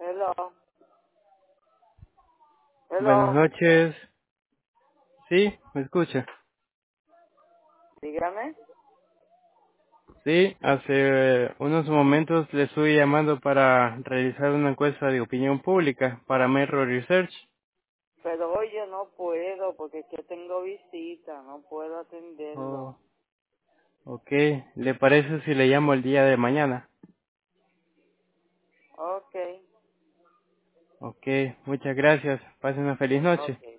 Hello, Buenas hello, noches. ¿Sí? ¿Me escucha? dígame. Sí, hace unos momentos le estoy llamando para realizar una encuesta de opinión pública para Metro Research. Pero hoy yo no puedo porque es que tengo visita, no puedo atenderlo. Oh, ok. ¿Le parece si le llamo el día de mañana? Ok, Ok, muchas gracias. Pasen una feliz noche. ok.